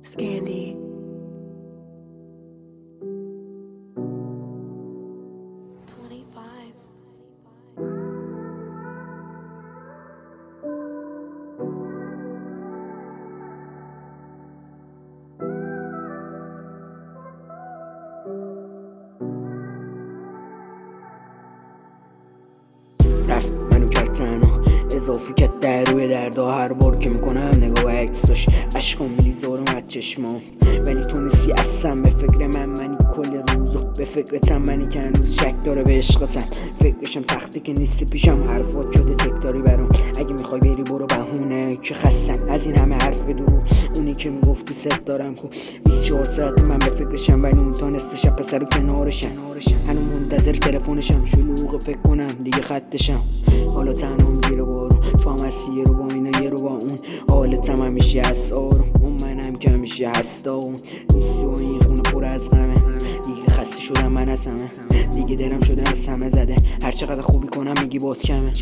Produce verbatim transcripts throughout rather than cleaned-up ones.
Scandy. twenty-five. رفت منو کرد تنها، اضافی کرد در روی دردا. هر بار که میکنم نگاه عکساش عشقام میریزه آروم از چشمام. ولی تو نیستی اصلا به فکر من، منی کل روزو به فکرتم، منی که هنوز شک داره به عشقتم. فکرشم سخته که نیستی پیشم، حرفات شده تکراری برام. اگه میخوای بری برو، بهونه که خستم از این همه حرف درو. اونی که میگفت تو ست دارم کو بیست و چهار ساعت من به فکرشم، ولی اون تا نصف شب پسر و کنارشم. هنوز منتظر تلفنشم، شلوغ فکر کنم دیگه خطشم. حالا تنهام زیر بارون، تو هم هستی یه رو با اینا یه رو با اون. حالتم همیشه هست آروم، اون منم که همیشه هستا اون. نیستی و این خونه پر از غمه، دیگه خسته شدم من از همه. دیگه دلم شده از همه زده، هر چقدر خوبی کنم میگی باز کمه.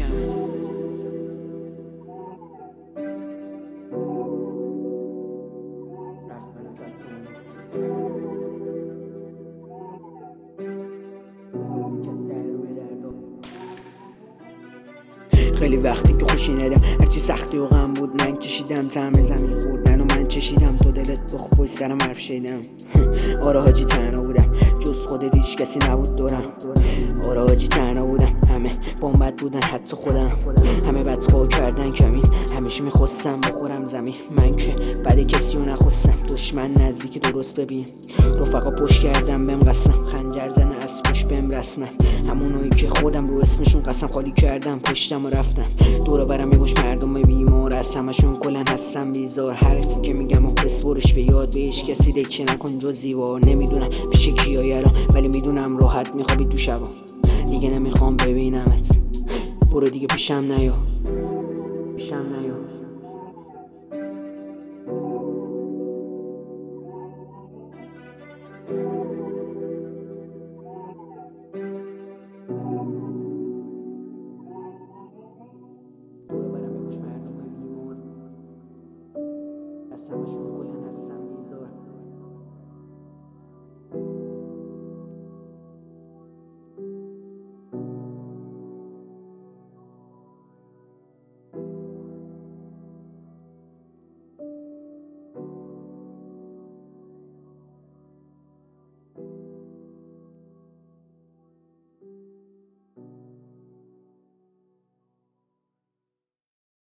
خیلی وقتی که خوشی ندم، هرچی سختی و غم بود من کشیدم. طعم زمین خوردن و من چشیدم، تو دلت بخو پشت سرم حرف شیدم. آره حاجی تنها بودم، جز خودت هیچ کسی نبود دورم. آره حاجی تنها بودم، همه بامبد بودن حتی خودم. همه بدخواه کردن کمین، همیشه میخواستم بخورم زمین. من که بعد کسی رو نخواستم، دشمن نزدیک درست ببین. رفقا پشت کردم بهم قسم، خنجر زنه از پشت بهم رسمم. همونایی که خودم رو اسمشون قسم خالی کردم، پشتم و رفتم. دور برم میباش مردم بیمار، از همشون کلن هستم بیزار. حرفی که میگم و بسپرش به یاد، بهش کسی دکه نکن جز دیوار. نمیدونم پیش کیای الان، ولی میدونم راحت میخوابی تو شبا. دیگه نمیخوام ببینمت، برو دیگه پیشم نیا، پیشم نیا.